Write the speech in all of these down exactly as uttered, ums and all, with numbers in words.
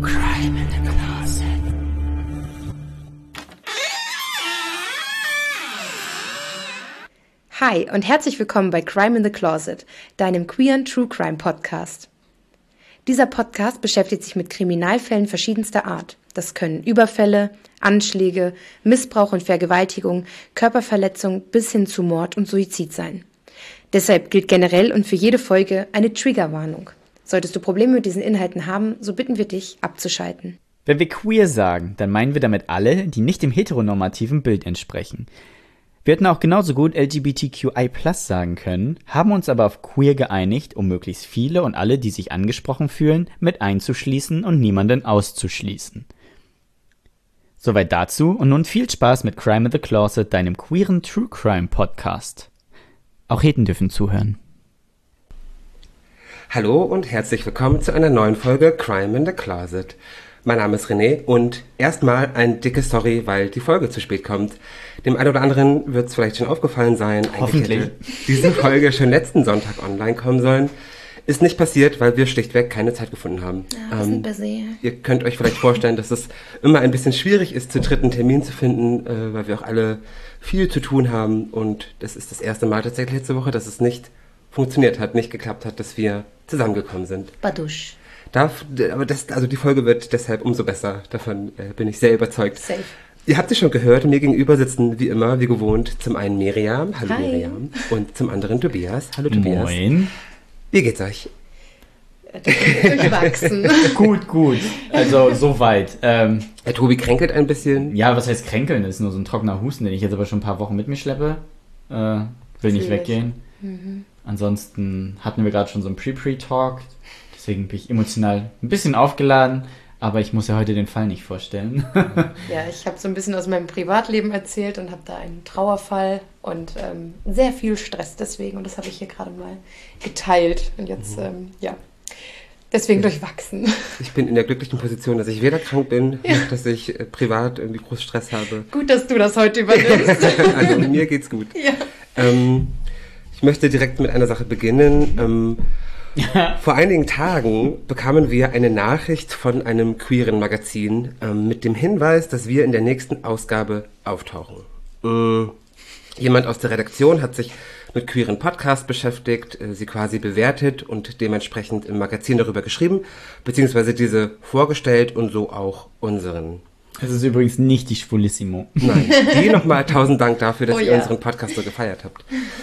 Crime in the Closet. Hi und herzlich willkommen bei Crime in the Closet, deinem queeren True Crime Podcast. Dieser Podcast beschäftigt sich mit Kriminalfällen verschiedenster Art. Das können Überfälle, Anschläge, Missbrauch und Vergewaltigung, Körperverletzung bis hin zu Mord und Suizid sein. Deshalb gilt generell und für jede Folge eine Triggerwarnung. Solltest du Probleme mit diesen Inhalten haben, so bitten wir dich, abzuschalten. Wenn wir queer sagen, dann meinen wir damit alle, die nicht dem heteronormativen Bild entsprechen. Wir hätten auch genauso gut L G B T Q I plus sagen können, haben uns aber auf queer geeinigt, um möglichst viele und alle, die sich angesprochen fühlen, mit einzuschließen und niemanden auszuschließen. Soweit dazu und nun viel Spaß mit Crime in the Closet, deinem queeren True Crime Podcast. Auch Heten dürfen zuhören. Hallo und herzlich willkommen zu einer neuen Folge Crime in the Closet. Mein Name ist René und erstmal ein dickes Sorry, weil die Folge zu spät kommt. Dem einen oder anderen wird es vielleicht schon aufgefallen sein. Hoffentlich. Hätte diese Folge schon letzten Sonntag online kommen sollen. Ist nicht passiert, weil wir schlichtweg keine Zeit gefunden haben. Ja, wir sind busy. Ihr könnt euch vielleicht vorstellen, dass es immer ein bisschen schwierig ist, zu dritten Termin zu finden, äh, weil wir auch alle viel zu tun haben. Und das ist das erste Mal tatsächlich letzte Woche, dass es nicht funktioniert hat, nicht geklappt hat, dass wir zusammengekommen sind. Badusch. Darf, aber das, also die Folge wird deshalb umso besser. Davon äh, bin ich sehr überzeugt. Safe. Ihr habt es schon gehört, mir gegenüber sitzen wie immer, wie gewohnt, zum einen Miriam, hallo Hi. Miriam, und zum anderen Tobias, hallo Tobias. Moin. Wie geht's euch? Durchwachsen. Gut, gut. Also soweit. Ähm, Der Tobi kränkelt ein bisschen. ja, was heißt kränkeln? Das ist nur so ein trockener Husten, den ich jetzt aber schon ein paar Wochen mit mir schleppe. Äh, will nicht Fühl ich. weggehen. Mhm. Ansonsten hatten wir gerade schon so einen Pre-Pre-Talk. Deswegen bin ich emotional ein bisschen aufgeladen. Aber ich muss ja heute den Fall nicht vorstellen. Ja, ich habe so ein bisschen aus meinem Privatleben erzählt und habe da einen Trauerfall und ähm, sehr viel Stress deswegen. Und das habe ich hier gerade mal geteilt. Und jetzt, ähm, ja, deswegen durchwachsen. Ich bin in der glücklichen Position, dass ich weder krank bin, ja. noch dass ich äh, privat irgendwie groß Stress habe. Gut, dass du das heute übernimmst. Also mir geht's gut. Ja. Ähm, ich möchte direkt mit einer Sache beginnen. Ähm, Vor einigen Tagen bekamen wir eine Nachricht von einem queeren Magazin ähm, mit dem Hinweis, dass wir in der nächsten Ausgabe auftauchen. Ähm, jemand aus der Redaktion hat sich mit queeren Podcasts beschäftigt, äh, sie quasi bewertet und dementsprechend im Magazin darüber geschrieben, beziehungsweise diese vorgestellt und so auch unseren. Es ist übrigens nicht die Schwulissimo. Nein, die nochmal tausend Dank dafür, dass Oh ihr ja. unseren Podcast so gefeiert habt.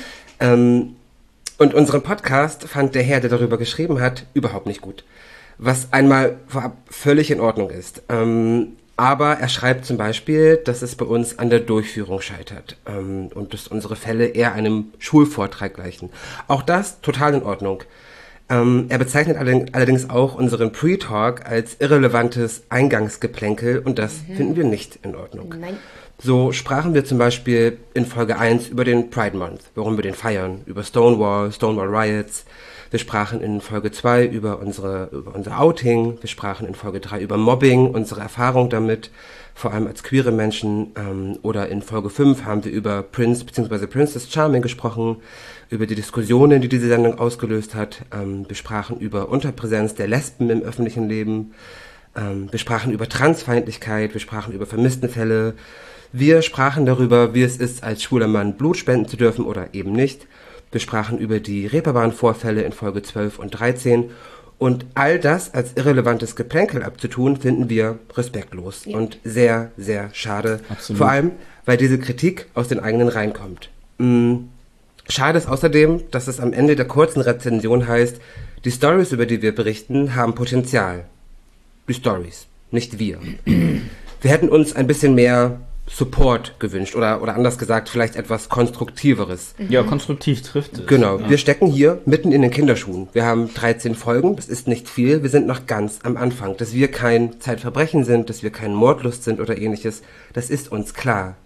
Ähm, Und unseren Podcast fand der Herr, der darüber geschrieben hat, überhaupt nicht gut. Was einmal vorab völlig in Ordnung ist. Ähm, aber er schreibt zum Beispiel, dass es bei uns an der Durchführung scheitert. Ähm, und dass unsere Fälle eher einem Schulvortrag gleichen. Auch das total in Ordnung. Ähm, er bezeichnet allerdings auch unseren Pre-Talk als irrelevantes Eingangsgeplänkel. Und das mhm. finden wir nicht in Ordnung. Nein. So sprachen wir zum Beispiel in Folge eins über den Pride Month, warum wir den feiern, über Stonewall, Stonewall Riots. Wir sprachen in Folge zwei über unsere über unser Outing. Wir sprachen in Folge drei über Mobbing, unsere Erfahrung damit, vor allem als queere Menschen. Ähm, oder in Folge fünf haben wir über Prince bzw. Princess Charming gesprochen, über die Diskussionen, die diese Sendung ausgelöst hat. Ähm, wir sprachen über Unterpräsenz der Lesben im öffentlichen Leben. Ähm, wir sprachen über Transfeindlichkeit, wir sprachen über Vermisstenfälle. Wir sprachen darüber, wie es ist, als schwuler Mann Blut spenden zu dürfen oder eben nicht. Wir sprachen über die Reeperbahn-Vorfälle in Folge zwölf und dreizehn. Und all das als irrelevantes Geplänkel abzutun, finden wir respektlos ja. und sehr, sehr schade. Absolut. Vor allem, weil diese Kritik aus den eigenen Reihen kommt. Mm. Schade ist außerdem, dass es am Ende der kurzen Rezension heißt, die Stories, über die wir berichten, haben Potenzial. Die Stories, nicht wir. Wir hätten uns ein bisschen mehr Support gewünscht oder, oder anders gesagt, vielleicht etwas Konstruktiveres. Ja, konstruktiv trifft es. Genau, ja. Wir stecken hier mitten in den Kinderschuhen. Wir haben dreizehn Folgen, das ist nicht viel, wir sind noch ganz am Anfang. Dass wir kein Zeitverbrechen sind, dass wir kein Mordlust sind oder ähnliches, das ist uns klar.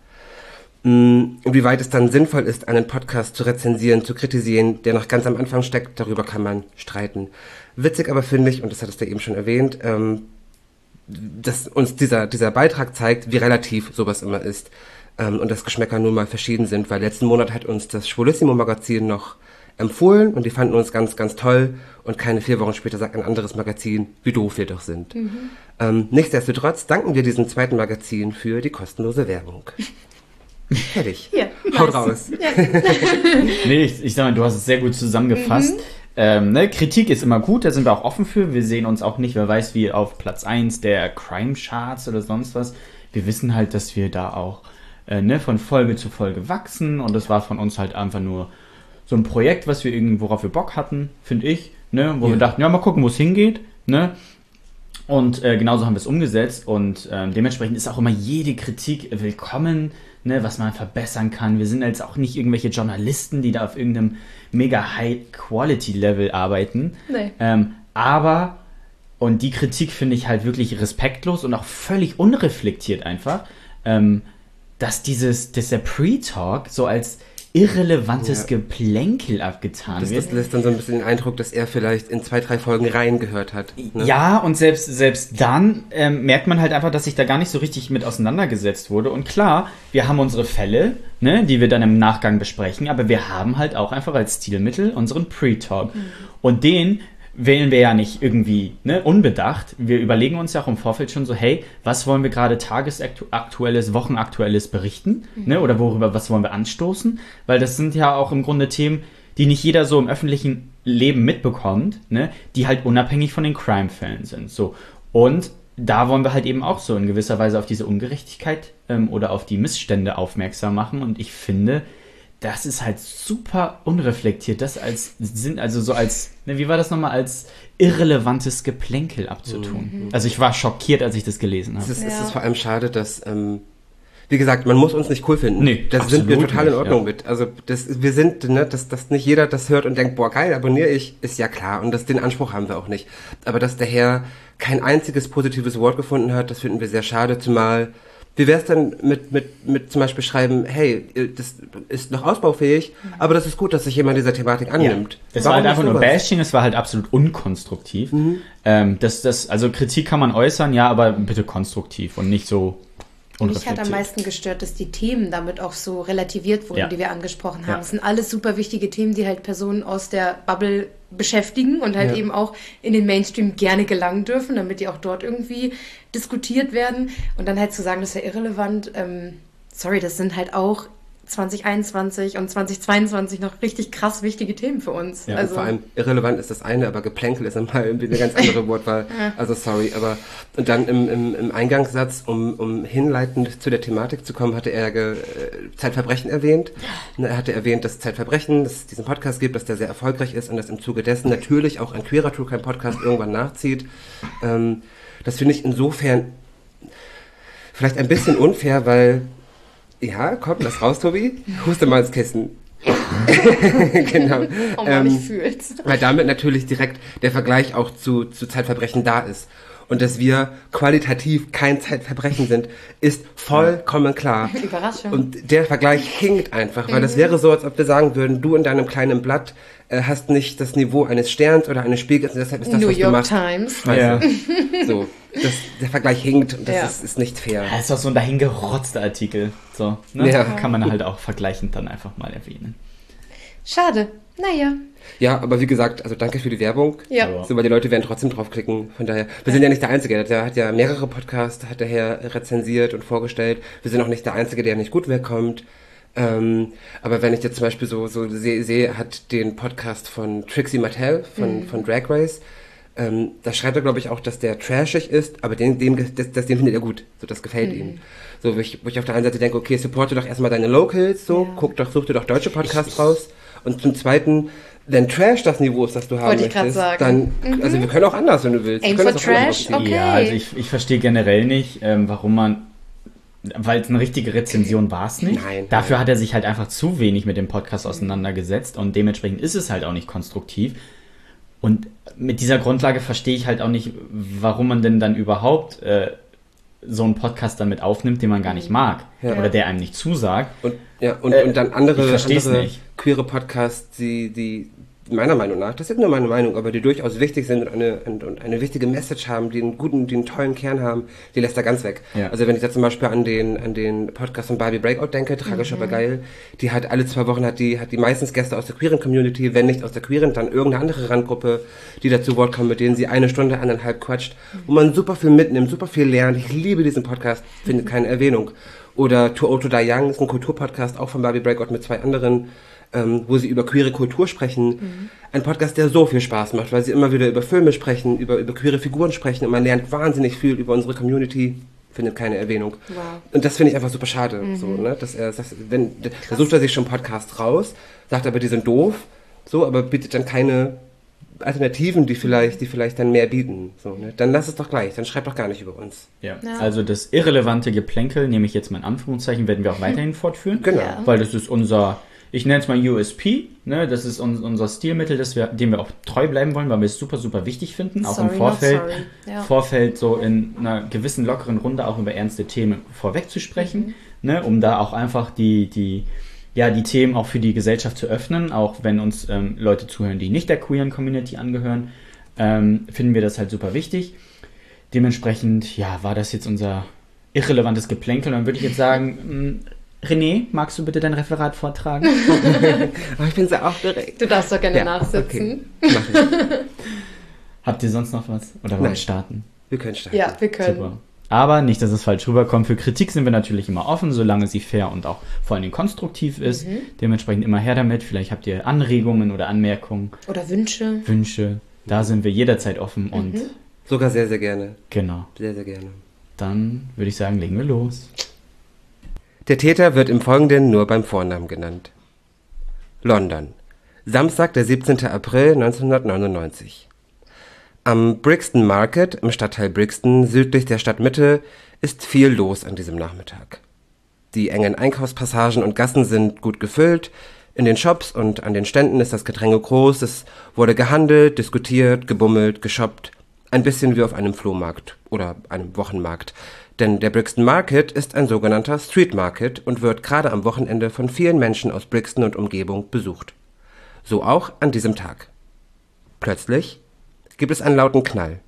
Inwieweit es dann sinnvoll ist, einen Podcast zu rezensieren, zu kritisieren, der noch ganz am Anfang steckt, darüber kann man streiten. Witzig aber finde ich, und das hattest du eben schon erwähnt, ähm, dass uns dieser, dieser Beitrag zeigt, wie relativ sowas immer ist ähm, und dass Geschmäcker nun mal verschieden sind, weil letzten Monat hat uns das Schwulissimo-Magazin noch empfohlen und die fanden uns ganz, ganz toll und keine vier Wochen später sagt ein anderes Magazin, wie doof wir doch sind. Mhm. Ähm, nichtsdestotrotz danken wir diesem zweiten Magazin für die kostenlose Werbung. Fertig. Ja, Haut nice. raus. Ja. Nee, ich, ich sag mal, du hast es sehr gut zusammengefasst. Mhm. Ähm, ne, Kritik ist immer gut, da sind wir auch offen für. Wir sehen uns auch nicht, wer weiß, wie auf Platz eins der Crime-Charts oder sonst was. Wir wissen halt, dass wir da auch äh, ne, von Folge zu Folge wachsen und das war von uns halt einfach nur so ein Projekt, was wir irgendwie, worauf wir Bock hatten, finde ich, ne, wo Ja. wir dachten, ja, mal gucken, wo es hingeht, ne. Und äh, genauso haben wir es umgesetzt und ähm, dementsprechend ist auch immer jede Kritik willkommen, ne, was man verbessern kann. Wir sind jetzt auch nicht irgendwelche Journalisten, die da auf irgendeinem mega High-Quality-Level arbeiten. Nee. Ähm, aber, und die Kritik finde ich halt wirklich respektlos und auch völlig unreflektiert einfach, ähm, dass dieses, dass der Pre-Talk so als irrelevantes Ja. Geplänkel abgetan Das, wird. das lässt dann so ein bisschen den Eindruck, dass er vielleicht in zwei, drei Folgen reingehört hat. Ne? Ja, und selbst, selbst dann ähm, merkt man halt einfach, dass sich da gar nicht so richtig mit auseinandergesetzt wurde. Und klar, wir haben unsere Fälle, ne, die wir dann im Nachgang besprechen, aber wir haben halt auch einfach als Stilmittel unseren Pre-Talk. Mhm. Und den wählen wir ja nicht irgendwie ne, unbedacht. Wir überlegen uns ja auch im Vorfeld schon so, hey, was wollen wir gerade tagesaktuelles, wochenaktuelles berichten? Mhm. Ne, oder worüber, was wollen wir anstoßen? Weil das sind ja auch im Grunde Themen, die nicht jeder so im öffentlichen Leben mitbekommt, ne, die halt unabhängig von den Crime-Fällen sind. So. Und da wollen wir halt eben auch so in gewisser Weise auf diese Ungerechtigkeit ähm, oder auf die Missstände aufmerksam machen. Und ich finde, das ist halt super unreflektiert, das als sind also so als, ne, wie war das nochmal, als irrelevantes Geplänkel abzutun. Mhm. Also ich war schockiert, als ich das gelesen habe. Es ist, Ja. es ist vor allem schade, dass, ähm, wie gesagt, man muss uns nicht cool finden. Nee, da sind wir absolut total in nicht, Ordnung ja. mit. Also das, wir sind, ne, dass, dass nicht jeder das hört und denkt, boah geil, abonniere ich, ist ja klar. Und das, den Anspruch haben wir auch nicht. Aber dass der Herr kein einziges positives Wort gefunden hat, das finden wir sehr schade, zumal wie wäre es denn mit, mit, mit zum Beispiel schreiben, hey, das ist noch ausbaufähig, aber das ist gut, dass sich jemand dieser Thematik annimmt. Ja. Das Warum war halt nicht einfach nur sowas? Bashing, es war halt absolut unkonstruktiv. Mhm. Ähm, das, das, also Kritik kann man äußern, ja, aber bitte konstruktiv und nicht so Mich hat unreflektiert. am meisten gestört, dass die Themen damit auch so relativiert wurden, Ja. die wir angesprochen haben. Ja. Es sind alles super wichtige Themen, die halt Personen aus der Bubble beschäftigen und halt Ja. eben auch in den Mainstream gerne gelangen dürfen, damit die auch dort irgendwie diskutiert werden. Und dann halt zu sagen, das ist ja irrelevant. Ähm, sorry, das sind halt auch zwanzig einundzwanzig und zwanzig zweiundzwanzig noch richtig krass wichtige Themen für uns. Ja, also, Vor allem irrelevant ist das eine, aber Geplänkel ist einmal irgendwie eine ganz andere Wortwahl. Ja. Also sorry, aber und dann im, im, im Eingangssatz, um, um hinleitend zu der Thematik zu kommen, hatte er ge, äh, Zeitverbrechen erwähnt. Er hatte erwähnt, dass Zeitverbrechen, dass es diesen Podcast gibt, dass der sehr erfolgreich ist und dass im Zuge dessen natürlich auch ein queerer True Crime Podcast irgendwann nachzieht. Ähm, das finde ich insofern vielleicht ein bisschen unfair, weil ja, komm, lass raus, Tobi. Huste mal ins Kissen. Genau. oh man, ich Ähm, fühl's. weil damit natürlich direkt der Vergleich auch zu, zu Zeitverbrechen da ist. Und dass wir qualitativ kein Zeitverbrechen sind, ist vollkommen klar. Überraschung. Und der Vergleich hinkt einfach, weil das wäre so, als ob wir sagen würden, du in deinem kleinen Blatt äh, hast nicht das Niveau eines Sterns oder eines Spiegels und deshalb ist das, New was du York machst, Times. scheiße. Ja. So, das, der Vergleich hinkt und das Ja. ist, ist nicht fair. Das ist doch so ein dahingerotzter Artikel. So, ne? Ja. Kann man halt auch vergleichend dann einfach mal erwähnen. Schade. Naja. Ja, aber wie gesagt, also danke für die Werbung. Ja. Ja. So, weil die Leute werden trotzdem draufklicken. Von daher, wir sind ja nicht der Einzige. Der hat ja mehrere Podcasts, hat der Herr rezensiert und vorgestellt. Wir sind auch nicht der Einzige, der nicht gut wegkommt. Ähm, aber wenn ich jetzt zum Beispiel so, so sehe, sehe, hat den Podcast von Trixie Mattel von, Mhm. von Drag Race. Ähm, da schreibt er, glaube ich, auch, dass der trashig ist, aber den, dem, das, das, den findet er gut. So, das gefällt Mhm. ihm. So, wo ich, wo ich auf der einen Seite denke, okay, supporte doch erstmal deine Locals, so, Ja. guck doch, such dir doch deutsche Podcasts Ich- raus. Und zum Zweiten, wenn Trash das Niveau ist, das du haben Wollte ich grad möchtest, sagen. dann, also wir können auch anders, wenn du willst. Aim wir können for das auch anders Trash, aufziehen. okay. Ja, also ich, ich verstehe generell nicht, ähm, warum man, weil es eine richtige Rezension war es nicht. Nein, Dafür nein. hat er sich halt einfach zu wenig mit dem Podcast auseinandergesetzt und dementsprechend ist es halt auch nicht konstruktiv. Und mit dieser Grundlage verstehe ich halt auch nicht, warum man denn dann überhaupt äh, so einen Podcast dann mit aufnimmt, den man gar nicht mag Ja. oder der einem nicht zusagt. Und, ja, und, Äh, und dann andere, ich versteh's andere nicht. queere Podcasts, die, die meiner Meinung nach, das ist nur meine Meinung, aber die durchaus wichtig sind und eine, und eine wichtige Message haben, die einen guten, die einen tollen Kern haben, die lässt er ganz weg. Ja. Also wenn ich jetzt zum Beispiel an den, an den Podcast von Barbie Breakout denke, tragisch, mhm. aber geil, die hat alle zwei Wochen, hat die, hat die meistens Gäste aus der queeren Community, wenn nicht aus der queeren, dann irgendeine andere Randgruppe, die dazu Wort kommen, mit denen sie eine Stunde, anderthalb quatscht, wo man super viel mitnimmt, super viel lernt. Ich liebe diesen Podcast, findet keine Erwähnung. Oder Too Old to Die Young ist ein Kulturpodcast, auch von Barbie Breakout mit zwei anderen, ähm, wo sie über queere Kultur sprechen. Mhm. Ein Podcast, der so viel Spaß macht, weil sie immer wieder über Filme sprechen, über, über queere Figuren sprechen und man lernt wahnsinnig viel über unsere Community, findet keine Erwähnung. Wow. Und das finde ich einfach super schade. Mhm. So, ne? Dass er, dass, wenn, da sucht er sich schon Podcasts raus, sagt aber, die sind doof, so, aber bietet dann keine Alternativen, die vielleicht, die vielleicht dann mehr bieten. So, ne? Dann lass es doch gleich, dann schreib doch gar nicht über uns. Ja. Ja. Also das irrelevante Geplänkel, nehme ich jetzt mal in Anführungszeichen, werden wir auch weiterhin fortführen. Genau. Ja. Weil das ist unser, ich nenne es mal U S P, ne? Das ist un, unser Stilmittel, das wir, dem wir auch treu bleiben wollen, weil wir es super, super wichtig finden. Auch sorry, im Vorfeld, ja. Vorfeld so in einer gewissen lockeren Runde auch über ernste Themen vorweg zu sprechen, mhm. ne? Um da auch einfach die, die ja, die Themen auch für die Gesellschaft zu öffnen, auch wenn uns ähm, Leute zuhören, die nicht der queeren Community angehören, ähm, finden wir das halt super wichtig. Dementsprechend, ja, war das jetzt unser irrelevantes Geplänkel. Dann würde ich jetzt sagen, mh, René, magst du bitte dein Referat vortragen? Oh, ich bin sehr aufgeregt. Du darfst doch gerne ja, nachsitzen. Okay. Mach ich. Habt ihr sonst noch was? Oder wollen wir starten? Wir können starten. Ja, wir können. Super. Aber nicht, dass es falsch rüberkommt. Für Kritik sind wir natürlich immer offen, solange sie fair und auch vor allen Dingen konstruktiv ist. Mhm. Dementsprechend immer her damit. Vielleicht habt ihr Anregungen oder Anmerkungen. Oder Wünsche. Wünsche. Da sind wir jederzeit offen Mhm. und... Sogar sehr, sehr gerne. Genau. Sehr, sehr gerne. Dann würde ich sagen, legen wir los. Der Täter wird im Folgenden nur beim Vornamen genannt. London. Samstag, der siebzehnten April neunzehnhundertneunundneunzig. Am Brixton Market im Stadtteil Brixton südlich der Stadtmitte ist viel los an diesem Nachmittag. Die engen Einkaufspassagen und Gassen sind gut gefüllt, in den Shops und an den Ständen ist das Gedränge groß, es wurde gehandelt, diskutiert, gebummelt, geshoppt, ein bisschen wie auf einem Flohmarkt oder einem Wochenmarkt. Denn der Brixton Market ist ein sogenannter Street Market und wird gerade am Wochenende von vielen Menschen aus Brixton und Umgebung besucht. So auch an diesem Tag. Plötzlich gibt es einen lauten Knall.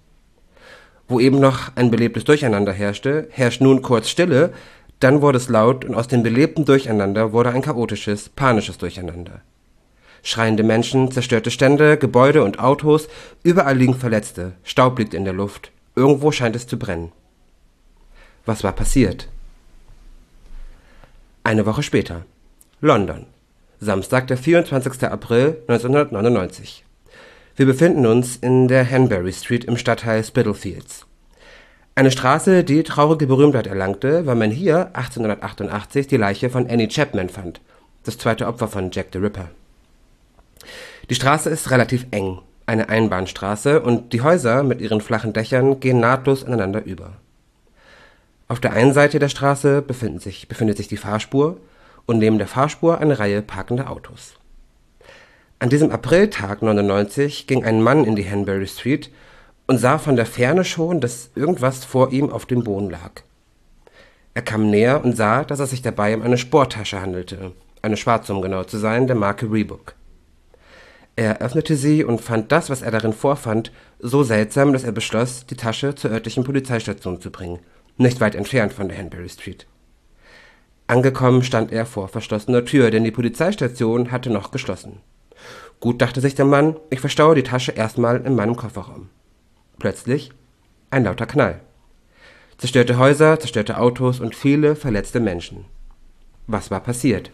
Wo eben noch ein belebtes Durcheinander herrschte, herrscht nun kurz Stille, dann wurde es laut und aus dem belebten Durcheinander wurde ein chaotisches, panisches Durcheinander. Schreiende Menschen, zerstörte Stände, Gebäude und Autos, überall liegen Verletzte, Staub liegt in der Luft, irgendwo scheint es zu brennen. Was war passiert? Eine Woche später. London. Samstag, der vierundzwanzigsten April neunzehnhundertneunundneunzig. Wir befinden uns in der Hanbury Street im Stadtteil Spitalfields. Eine Straße, die traurige Berühmtheit erlangte, weil man hier achtzehnhundertachtundachtzig die Leiche von Annie Chapman fand, das zweite Opfer von Jack the Ripper. Die Straße ist relativ eng, eine Einbahnstraße, und die Häuser mit ihren flachen Dächern gehen nahtlos ineinander über. Auf der einen Seite der Straße befindet sich, befindet sich die Fahrspur und neben der Fahrspur eine Reihe parkender Autos. An diesem Apriltag neunundneunzig ging ein Mann in die Hanbury Street und sah von der Ferne schon, dass irgendwas vor ihm auf dem Boden lag. Er kam näher und sah, dass es sich dabei um eine Sporttasche handelte, eine schwarze, um genau zu sein, der Marke Reebok. Er öffnete sie und fand das, was er darin vorfand, so seltsam, dass er beschloss, die Tasche zur örtlichen Polizeistation zu bringen, nicht weit entfernt von der Hanbury Street. Angekommen stand er vor verschlossener Tür, denn die Polizeistation hatte noch geschlossen. Gut, dachte sich der Mann, ich verstaue die Tasche erstmal in meinem Kofferraum. Plötzlich ein lauter Knall. Zerstörte Häuser, zerstörte Autos und viele verletzte Menschen. Was war passiert?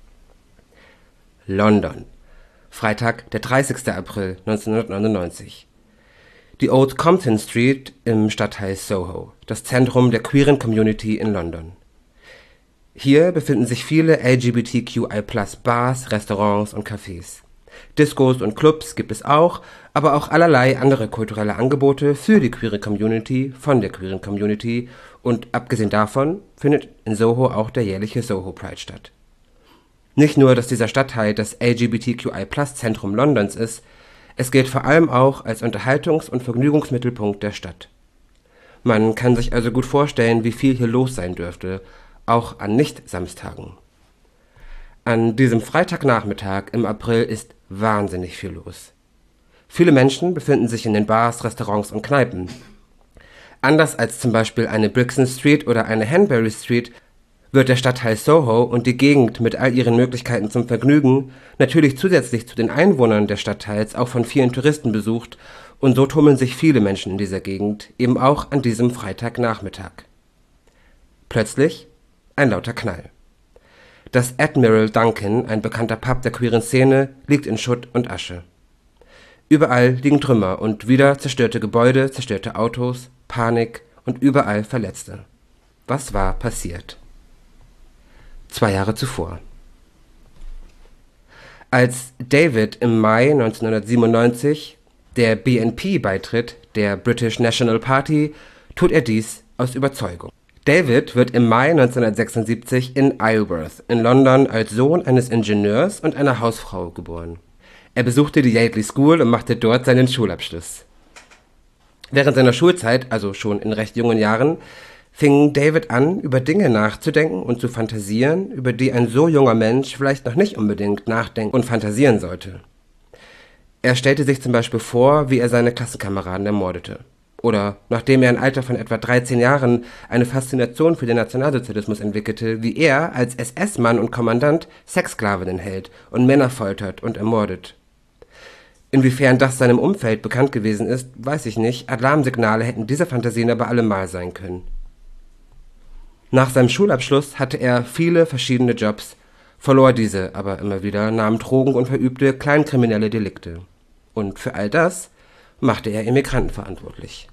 London. Freitag, der dreißigsten April neunzehnhundertneunundneunzig. Die Old Compton Street im Stadtteil Soho, das Zentrum der queeren Community in London. Hier befinden sich viele L G B T Q I Plus Bars, Restaurants und Cafés. Discos und Clubs gibt es auch, aber auch allerlei andere kulturelle Angebote für die queere Community, von der queeren Community, und abgesehen davon findet in Soho auch der jährliche Soho Pride statt. Nicht nur, dass dieser Stadtteil das L G B T Q I Plus Zentrum Londons ist, es gilt vor allem auch als Unterhaltungs- und Vergnügungsmittelpunkt der Stadt. Man kann sich also gut vorstellen, wie viel hier los sein dürfte, auch an Nicht-Samstagen. An diesem Freitagnachmittag im April ist wahnsinnig viel los. Viele Menschen befinden sich in den Bars, Restaurants und Kneipen. Anders als zum Beispiel eine Brixton Street oder eine Hanbury Street wird der Stadtteil Soho und die Gegend mit all ihren Möglichkeiten zum Vergnügen natürlich zusätzlich zu den Einwohnern des Stadtteils auch von vielen Touristen besucht, und so tummeln sich viele Menschen in dieser Gegend, eben auch an diesem Freitagnachmittag. Plötzlich ein lauter Knall. Das Admiral Duncan, ein bekannter Pub der queeren Szene, liegt in Schutt und Asche. Überall liegen Trümmer und wieder zerstörte Gebäude, zerstörte Autos, Panik und überall Verletzte. Was war passiert? Zwei Jahre zuvor. Als David im Mai neunzehnhundertsiebenundneunzig der B N P beitritt, der British National Party, tut er dies aus Überzeugung. David wird im Mai neunzehnhundertsechsundsiebzig in Isleworth in London als Sohn eines Ingenieurs und einer Hausfrau geboren. Er besuchte die Yardley School und machte dort seinen Schulabschluss. Während seiner Schulzeit, also schon in recht jungen Jahren, fing David an, über Dinge nachzudenken und zu fantasieren, über die ein so junger Mensch vielleicht noch nicht unbedingt nachdenken und fantasieren sollte. Er stellte sich zum Beispiel vor, wie er seine Klassenkameraden ermordete. Oder, nachdem er im Alter von etwa dreizehn Jahren eine Faszination für den Nationalsozialismus entwickelte, wie er als S S-Mann und Kommandant Sexsklavinnen hält und Männer foltert und ermordet. Inwiefern das seinem Umfeld bekannt gewesen ist, weiß ich nicht. Alarmsignale hätten diese Fantasien aber allemal sein können. Nach seinem Schulabschluss hatte er viele verschiedene Jobs, verlor diese aber immer wieder, nahm Drogen und verübte kleinkriminelle Delikte. Und für all das machte er Immigranten verantwortlich.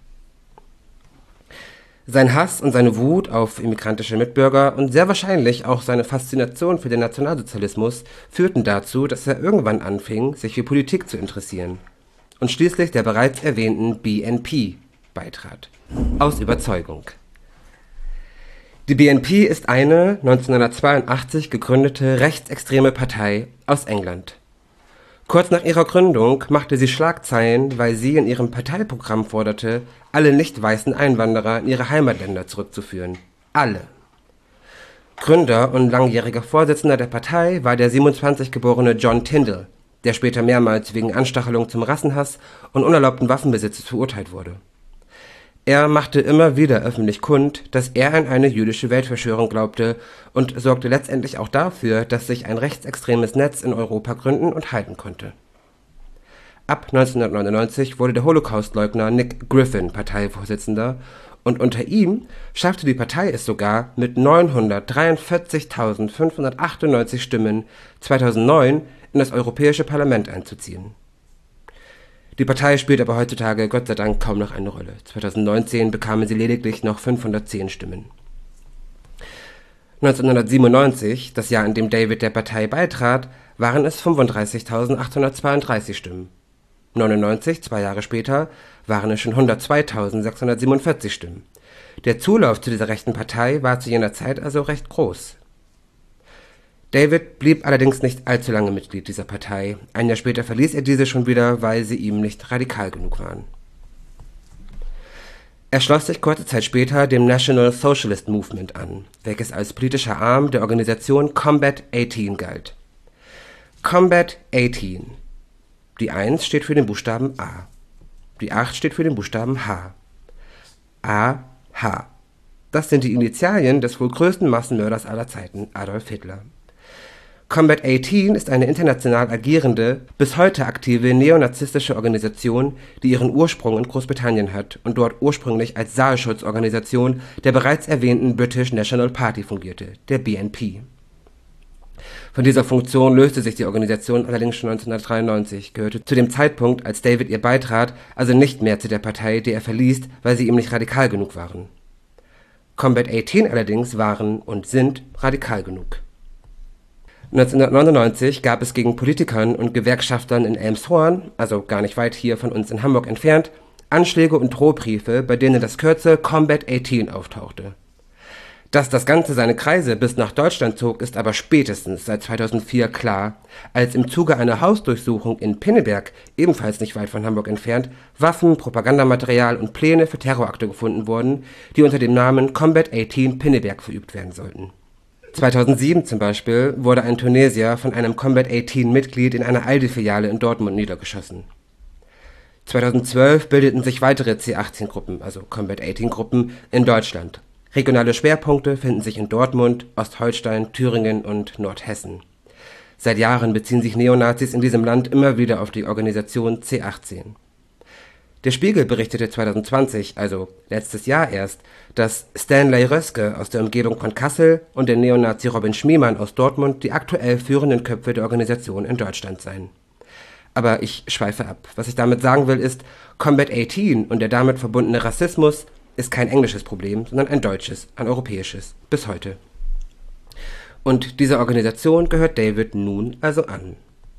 Sein Hass und seine Wut auf immigrantische Mitbürger und sehr wahrscheinlich auch seine Faszination für den Nationalsozialismus führten dazu, dass er irgendwann anfing, sich für Politik zu interessieren und schließlich der bereits erwähnten B N P beitrat. Aus Überzeugung. Die B N P ist eine neunzehnhundertzweiundachtzig gegründete rechtsextreme Partei aus England. Kurz nach ihrer Gründung machte sie Schlagzeilen, weil sie in ihrem Parteiprogramm forderte, alle nicht weißen Einwanderer in ihre Heimatländer zurückzuführen. Alle. Gründer und langjähriger Vorsitzender der Partei war der siebenundzwanzig geborene John Tyndall, der später mehrmals wegen Anstachelung zum Rassenhass und unerlaubten Waffenbesitzes verurteilt wurde. Er machte immer wieder öffentlich kund, dass er an eine jüdische Weltverschwörung glaubte und sorgte letztendlich auch dafür, dass sich ein rechtsextremes Netz in Europa gründen und halten konnte. Ab neunzehnhundertneunundneunzig wurde der Holocaustleugner Nick Griffin Parteivorsitzender und unter ihm schaffte die Partei es sogar, mit neunhundertdreiundvierzigtausendfünfhundertachtundneunzig Stimmen zweitausendneun in das Europäische Parlament einzuziehen. Die Partei spielt aber heutzutage Gott sei Dank kaum noch eine Rolle. zweitausendneunzehn bekamen sie lediglich noch fünfhundertzehn Stimmen. neunzehnhundertsiebenundneunzig, das Jahr, in dem David der Partei beitrat, waren es fünfunddreißigtausendachthundertzweiunddreißig Stimmen. neunundneunzig, zwei Jahre später, waren es schon hundertzweitausendsechshundertsiebenundvierzig Stimmen. Der Zulauf zu dieser rechten Partei war zu jener Zeit also recht groß. David blieb allerdings nicht allzu lange Mitglied dieser Partei. Ein Jahr später verließ er diese schon wieder, weil sie ihm nicht radikal genug waren. Er schloss sich kurze Zeit später dem National Socialist Movement an, welches als politischer Arm der Organisation Combat achtzehn galt. Combat achtzehn. Die eins steht für den Buchstaben A. Die acht steht für den Buchstaben H. A H. Das sind die Initialien des wohl größten Massenmörders aller Zeiten, Adolf Hitler. Combat achtzehn ist eine international agierende, bis heute aktive neonazistische Organisation, die ihren Ursprung in Großbritannien hat und dort ursprünglich als Saalschutzorganisation der bereits erwähnten British National Party fungierte, der B N P. Von dieser Funktion löste sich die Organisation allerdings schon neunzehnhundertdreiundneunzig, gehörte zu dem Zeitpunkt, als David ihr beitrat, also nicht mehr zu der Partei, die er verließ, weil sie ihm nicht radikal genug waren. Combat achtzehn allerdings waren und sind radikal genug. neunzehnhundertneunundneunzig gab es gegen Politikern und Gewerkschaftern in Elmshorn, also gar nicht weit hier von uns in Hamburg entfernt, Anschläge und Drohbriefe, bei denen das Kürzel Combat achtzehn auftauchte. Dass das Ganze seine Kreise bis nach Deutschland zog, ist aber spätestens seit zweitausendvier klar, als im Zuge einer Hausdurchsuchung in Pinneberg, ebenfalls nicht weit von Hamburg entfernt, Waffen, Propagandamaterial und Pläne für Terrorakte gefunden wurden, die unter dem Namen Combat achtzehn Pinneberg verübt werden sollten. zweitausendsieben zum Beispiel wurde ein Tunesier von einem Combat achtzehn-Mitglied in einer Aldi-Filiale in Dortmund niedergeschossen. zweitausendzwölf bildeten sich weitere C achtzehn-Gruppen, also Combat achtzehn-Gruppen, in Deutschland. Regionale Schwerpunkte finden sich in Dortmund, Ostholstein, Thüringen und Nordhessen. Seit Jahren beziehen sich Neonazis in diesem Land immer wieder auf die Organisation C achtzehn. Der Spiegel berichtete zweitausendzwanzig, also letztes Jahr erst, dass Stanley Röske aus der Umgebung von Kassel und der Neonazi Robin Schmiemann aus Dortmund die aktuell führenden Köpfe der Organisation in Deutschland seien. Aber ich schweife ab. Was ich damit sagen will ist, Combat achtzehn und der damit verbundene Rassismus ist kein englisches Problem, sondern ein deutsches, ein europäisches, bis heute. Und dieser Organisation gehört David nun also an.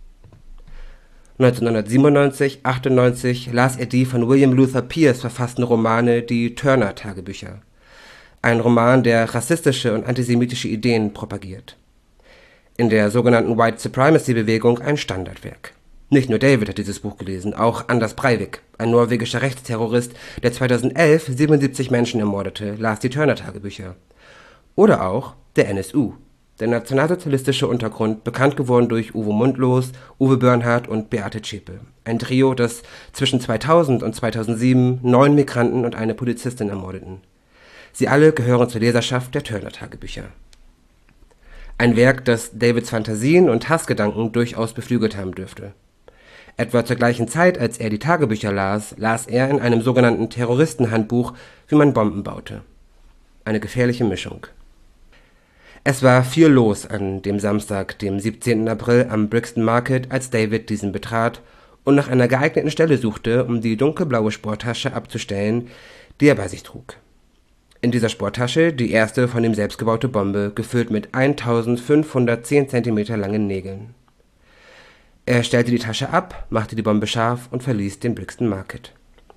neunzehnhundertsiebenundneunzig, achtundneunzig las er die von William Luther Pierce verfassten Romane Die Turner-Tagebücher. Ein Roman, der rassistische und antisemitische Ideen propagiert. In der sogenannten White Supremacy-Bewegung ein Standardwerk. Nicht nur David hat dieses Buch gelesen, auch Anders Breivik, ein norwegischer Rechtsterrorist, der zweitausendelf siebenundsiebzig Menschen ermordete, las die Turner-Tagebücher. Oder auch der N S U, der nationalsozialistische Untergrund, bekannt geworden durch Uwe Mundlos, Uwe Börnhardt und Beate Zschäpe. Ein Trio, das zwischen zweitausend und zweitausendsieben neun Migranten und eine Polizistin ermordeten. Sie alle gehören zur Leserschaft der Turner-Tagebücher. Ein Werk, das Davids Fantasien und Hassgedanken durchaus beflügelt haben dürfte. Etwa zur gleichen Zeit, als er die Tagebücher las, las er in einem sogenannten Terroristenhandbuch, wie man Bomben baute. Eine gefährliche Mischung. Es war viel los an dem Samstag, dem siebzehnten April am Brixton Market, als David diesen betrat und nach einer geeigneten Stelle suchte, um die dunkelblaue Sporttasche abzustellen, die er bei sich trug. In dieser Sporttasche die erste von ihm selbst gebaute Bombe, gefüllt mit eintausendfünfhundertzehn Zentimeter langen Nägeln. Er stellte die Tasche ab, machte die Bombe scharf und verließ den Brixton Market.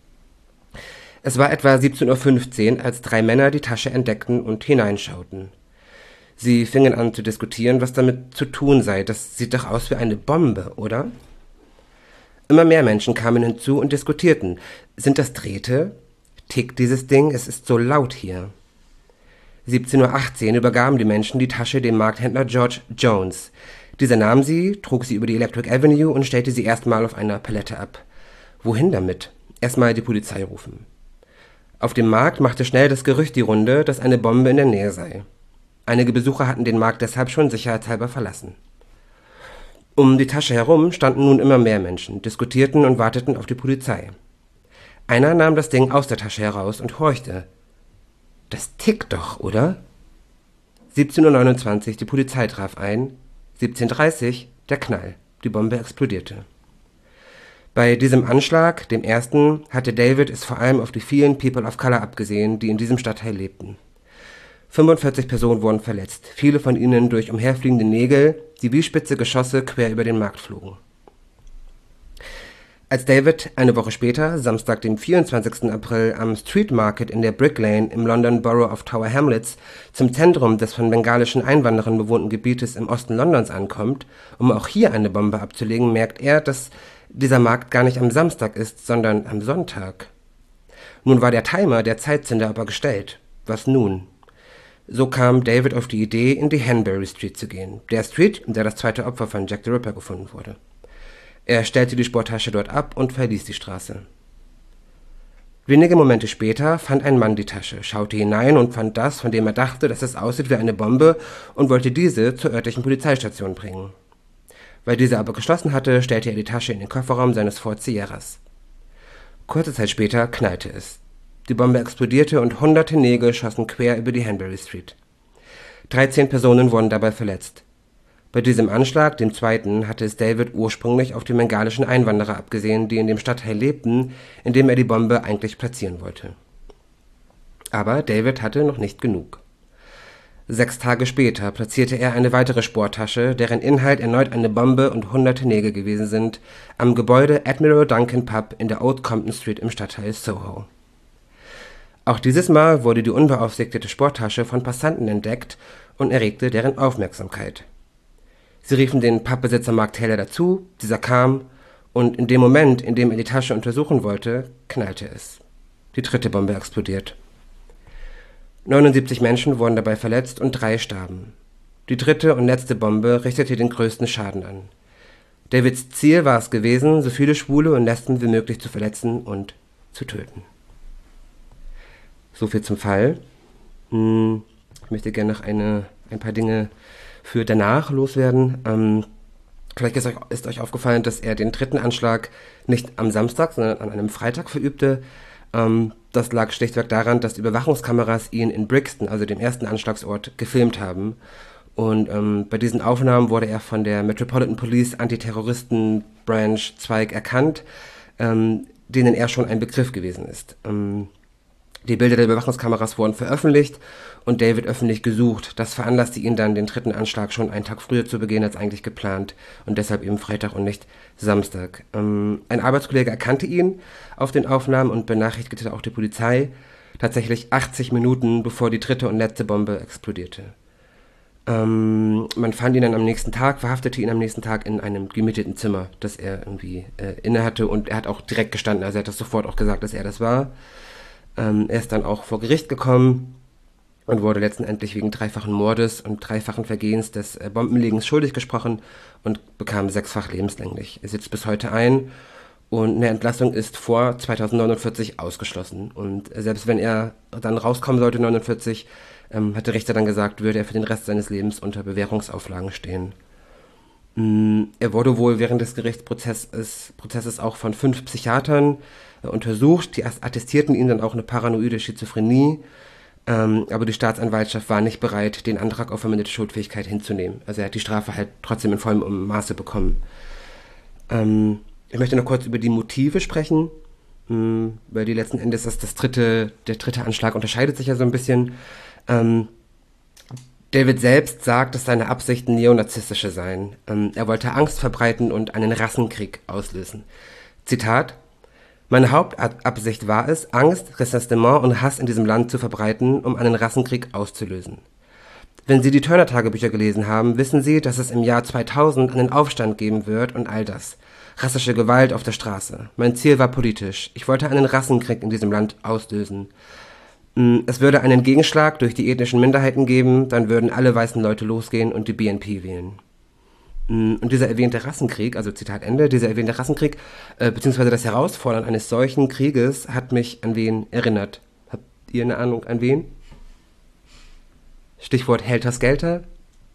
Es war etwa siebzehn Uhr fünfzehn, als drei Männer die Tasche entdeckten und hineinschauten. Sie fingen an zu diskutieren, was damit zu tun sei. Das sieht doch aus wie eine Bombe, oder? Immer mehr Menschen kamen hinzu und diskutierten. Sind das Drähte? Tickt dieses Ding? Es ist so laut hier. siebzehn Uhr achtzehn übergaben die Menschen die Tasche dem Markthändler George Jones. Dieser nahm sie, trug sie über die Electric Avenue und stellte sie erstmal auf einer Palette ab. Wohin damit? Erstmal die Polizei rufen. Auf dem Markt machte schnell das Gerücht die Runde, dass eine Bombe in der Nähe sei. Einige Besucher hatten den Markt deshalb schon sicherheitshalber verlassen. Um die Tasche herum standen nun immer mehr Menschen, diskutierten und warteten auf die Polizei. Einer nahm das Ding aus der Tasche heraus und horchte. Das tickt doch, oder? siebzehn Uhr neunundzwanzig, die Polizei traf ein. siebzehn Uhr dreißig, der Knall. Die Bombe explodierte. Bei diesem Anschlag, dem ersten, hatte David es vor allem auf die vielen People of Color abgesehen, die in diesem Stadtteil lebten. fünfundvierzig Personen wurden verletzt, viele von ihnen durch umherfliegende Nägel, die wie spitze Geschosse quer über den Markt flogen. Als David eine Woche später, Samstag, dem vierundzwanzigsten April, am Street Market in der Brick Lane im London Borough of Tower Hamlets zum Zentrum des von bengalischen Einwanderern bewohnten Gebietes im Osten Londons ankommt, um auch hier eine Bombe abzulegen, merkt er, dass dieser Markt gar nicht am Samstag ist, sondern am Sonntag. Nun war der Timer, der Zeitzünder, aber gestellt. Was nun? So kam David auf die Idee, in die Hanbury Street zu gehen, der Street, in der das zweite Opfer von Jack the Ripper gefunden wurde. Er stellte die Sporttasche dort ab und verließ die Straße. Wenige Momente später fand ein Mann die Tasche, schaute hinein und fand das, von dem er dachte, dass es aussieht wie eine Bombe, und wollte diese zur örtlichen Polizeistation bringen. Weil diese aber geschlossen hatte, stellte er die Tasche in den Kofferraum seines Ford Sierras. Kurze Zeit später knallte es. Die Bombe explodierte und hunderte Nägel schossen quer über die Hanbury Street. dreizehn Personen wurden dabei verletzt. Bei diesem Anschlag, dem zweiten, hatte es David ursprünglich auf die bengalischen Einwanderer abgesehen, die in dem Stadtteil lebten, in dem er die Bombe eigentlich platzieren wollte. Aber David hatte noch nicht genug. Sechs Tage später platzierte er eine weitere Sporttasche, deren Inhalt erneut eine Bombe und hunderte Nägel gewesen sind, am Gebäude Admiral Duncan Pub in der Old Compton Street im Stadtteil Soho. Auch dieses Mal wurde die unbeaufsichtigte Sporttasche von Passanten entdeckt und erregte deren Aufmerksamkeit. Sie riefen den Pubbesitzer Mark Taylor dazu, dieser kam, und in dem Moment, in dem er die Tasche untersuchen wollte, knallte es. Die dritte Bombe explodiert. neunundsiebzig Menschen wurden dabei verletzt und drei starben. Die dritte und letzte Bombe richtete den größten Schaden an. Davids Ziel war es gewesen, so viele Schwule und Lesben wie möglich zu verletzen und zu töten. So viel zum Fall. Ich möchte gerne noch eine, ein paar Dinge für danach loswerden. Ähm, vielleicht ist euch, ist euch aufgefallen, dass er den dritten Anschlag nicht am Samstag, sondern an einem Freitag verübte. Ähm, das lag schlichtweg daran, dass Überwachungskameras ihn in Brixton, also dem ersten Anschlagsort, gefilmt haben. Und ähm, bei diesen Aufnahmen wurde er von der Metropolitan Police Antiterroristen-Branch Zweig erkannt, ähm, denen er schon ein Begriff gewesen ist. Ähm, die Bilder der Überwachungskameras wurden veröffentlicht und David öffentlich gesucht. Das veranlasste ihn dann, den dritten Anschlag schon einen Tag früher zu begehen als eigentlich geplant und deshalb eben Freitag und nicht Samstag. Ähm, ein Arbeitskollege erkannte ihn auf den Aufnahmen und benachrichtigte auch die Polizei, tatsächlich achtzig Minuten bevor die dritte und letzte Bombe explodierte. Ähm, man fand ihn dann am nächsten Tag, verhaftete ihn am nächsten Tag in einem gemieteten Zimmer, das er irgendwie äh, inne hatte, und er hat auch direkt gestanden, also er hat das sofort auch gesagt, dass er das war. Ähm, er ist dann auch vor Gericht gekommen und wurde letztendlich wegen dreifachen Mordes und dreifachen Vergehens des äh, Bombenlegens schuldig gesprochen und bekam sechsfach lebenslänglich. Er sitzt bis heute ein und eine Entlassung ist vor zweitausendneunundvierzig ausgeschlossen. Und äh, selbst wenn er dann rauskommen sollte, neunundvierzig, ähm, hat der Richter dann gesagt, würde er für den Rest seines Lebens unter Bewährungsauflagen stehen. Mm, er wurde wohl während des Gerichtsprozesses Prozesses auch von fünf Psychiatern äh, untersucht. Die attestierten ihm dann auch eine paranoide Schizophrenie. Ähm, aber die Staatsanwaltschaft war nicht bereit, den Antrag auf verminderte Schuldfähigkeit hinzunehmen. Also er hat die Strafe halt trotzdem in vollem Maße bekommen. Ähm, ich möchte noch kurz über die Motive sprechen, mh, weil die letzten Endes das, das dritte, der dritte Anschlag unterscheidet sich ja so ein bisschen. Ähm, David selbst sagt, dass seine Absichten neonazistische seien. Ähm, er wollte Angst verbreiten und einen Rassenkrieg auslösen. Zitat: Meine Hauptabsicht war es, Angst, Ressentiment und Hass in diesem Land zu verbreiten, um einen Rassenkrieg auszulösen. Wenn Sie die Turner-Tagebücher gelesen haben, wissen Sie, dass es im Jahr zweitausend einen Aufstand geben wird und all das. Rassische Gewalt auf der Straße. Mein Ziel war politisch. Ich wollte einen Rassenkrieg in diesem Land auslösen. Es würde einen Gegenschlag durch die ethnischen Minderheiten geben, dann würden alle weißen Leute losgehen und die B N P wählen. Und dieser erwähnte Rassenkrieg, also Zitat Ende, dieser erwähnte Rassenkrieg, äh, beziehungsweise das Herausfordern eines solchen Krieges hat mich an wen erinnert. Habt ihr eine Ahnung an wen? Stichwort Helter Skelter?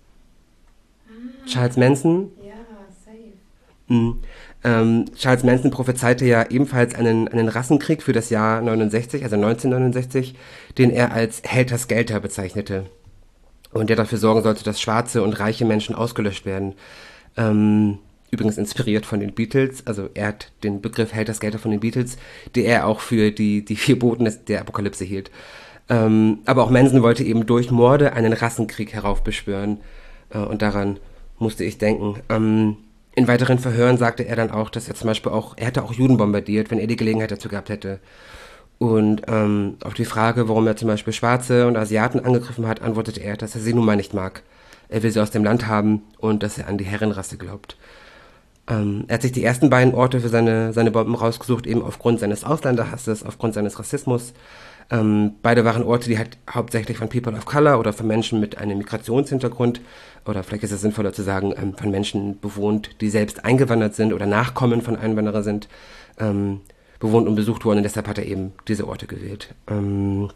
Ah. Charles Manson? Ja, safe. Mhm. Ähm, Charles Manson prophezeite ja ebenfalls einen, einen Rassenkrieg für das Jahr neunundsechzig, also neunzehnhundertneunundsechzig, den er als Helter Skelter bezeichnete. Und der dafür sorgen sollte, dass schwarze und reiche Menschen ausgelöscht werden. Ähm, übrigens inspiriert von den Beatles. Also er hat den Begriff Helter Skelter von den Beatles, die er auch für die, die vier Boten der Apokalypse hielt. Ähm, aber auch Manson wollte eben durch Morde einen Rassenkrieg heraufbeschwören. Äh, und daran musste ich denken. Ähm, in weiteren Verhören sagte er dann auch, dass er zum Beispiel auch, er hätte auch Juden bombardiert, wenn er die Gelegenheit dazu gehabt hätte. Und ähm, auf die Frage, warum er zum Beispiel Schwarze und Asiaten angegriffen hat, antwortete er, dass er sie nun mal nicht mag. Er will sie aus dem Land haben und dass er an die Herrenrasse glaubt. Ähm, er hat sich die ersten beiden Orte für seine, seine Bomben rausgesucht, eben aufgrund seines Ausländerhasses, aufgrund seines Rassismus. Ähm, beide waren Orte, die halt hauptsächlich von People of Color oder von Menschen mit einem Migrationshintergrund, oder vielleicht ist es sinnvoller zu sagen, ähm, von Menschen bewohnt, die selbst eingewandert sind oder Nachkommen von Einwanderern sind, ähm, bewohnt und besucht worden, und deshalb hat er eben diese Orte gewählt. Ähm,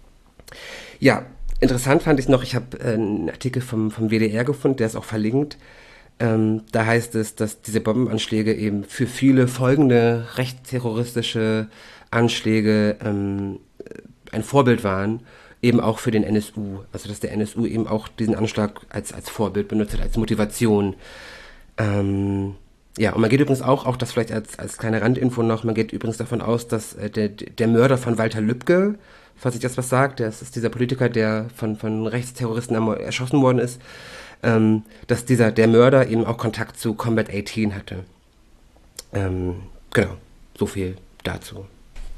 ja, interessant fand ich noch, ich habe äh, einen Artikel vom, vom W D R gefunden, der ist auch verlinkt. Ähm, da heißt es, dass diese Bombenanschläge eben für viele folgende rechtsterroristische Anschläge ähm, ein Vorbild waren, eben auch für den N S U. Also dass der N S U eben auch diesen Anschlag als, als Vorbild benutzt hat, als Motivation. Ähm, Ja, und man geht übrigens auch, auch das vielleicht als, als kleine Randinfo noch, man geht übrigens davon aus, dass äh, der, der Mörder von Walter Lübcke, falls ich das was sagt, das ist dieser Politiker, der von, von Rechtsterroristen erschossen worden ist, ähm, dass dieser, der Mörder eben auch Kontakt zu Combat achtzehn hatte. Ähm, genau, so viel dazu.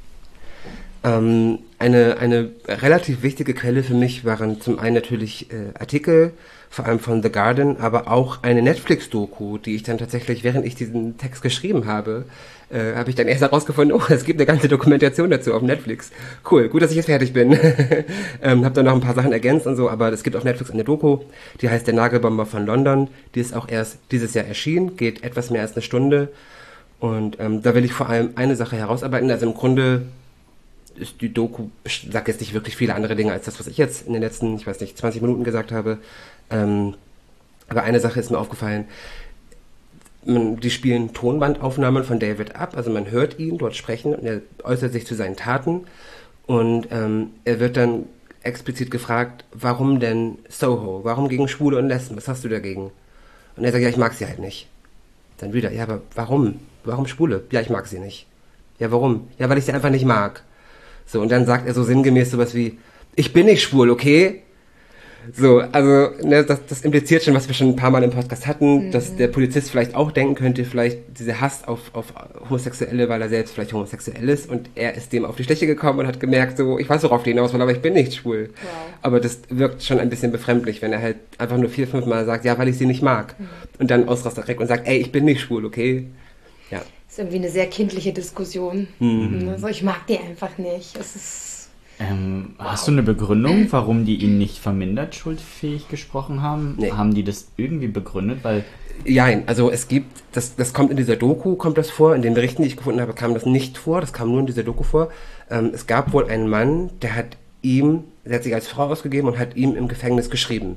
Ähm, eine, eine relativ wichtige Quelle für mich waren zum einen natürlich äh, Artikel, vor allem von The Guardian, aber auch eine Netflix-Doku, die ich dann tatsächlich, während ich diesen Text geschrieben habe, äh, habe ich dann erst herausgefunden, oh, es gibt eine ganze Dokumentation dazu auf Netflix. Cool, gut, dass ich jetzt fertig bin. ähm, habe dann noch ein paar Sachen ergänzt und so, aber es gibt auf Netflix eine Doku, die heißt Der Nagelbomber von London. Die ist auch erst dieses Jahr erschienen, geht etwas mehr als eine Stunde. Und ähm, da will ich vor allem eine Sache herausarbeiten. Also im Grunde ist die Doku, ich sage jetzt nicht wirklich viele andere Dinge als das, was ich jetzt in den letzten, ich weiß nicht, zwanzig Minuten gesagt habe. Ähm, aber eine Sache ist mir aufgefallen. Man, die spielen Tonbandaufnahmen von David ab, also man hört ihn dort sprechen und er äußert sich zu seinen Taten. Und ähm, er wird dann explizit gefragt, warum denn Soho? Warum gegen Schwule und Lesben? Was hast du dagegen? Und er sagt, ja, ich mag sie halt nicht. Dann wieder, ja, aber warum? Warum Schwule? Ja, ich mag sie nicht. Ja, warum? Ja, weil ich sie einfach nicht mag. So, und dann sagt er so sinngemäß sowas wie, ich bin nicht schwul, okay? So, also, ne, das, das impliziert schon, was wir schon ein paar Mal im Podcast hatten, mhm. dass der Polizist vielleicht auch denken könnte, vielleicht dieser Hass auf, auf Homosexuelle, weil er selbst vielleicht homosexuell ist und er ist dem auf die Schliche gekommen und hat gemerkt, so, ich weiß, worauf die hinaus will, aber ich bin nicht schwul. Wow. Aber das wirkt schon ein bisschen befremdlich, wenn er halt einfach nur vier, fünf Mal sagt, ja, weil ich sie nicht mag. Mhm. Und dann ausrastet direkt und sagt, ey, ich bin nicht schwul, okay? Ja. Das ist irgendwie eine sehr kindliche Diskussion. Mhm. Also ich mag die einfach nicht. Es ist Ähm, wow. Hast du eine Begründung, warum die ihn nicht vermindert schuldfähig gesprochen haben? Nee. Haben die das irgendwie begründet? Weil ja, also es gibt, das, das kommt in dieser Doku, kommt das vor, in den Berichten, die ich gefunden habe, kam das nicht vor, das kam nur in dieser Doku vor. Ähm, es gab wohl einen Mann, der hat ihm, der hat sich als Frau ausgegeben und hat ihm im Gefängnis geschrieben.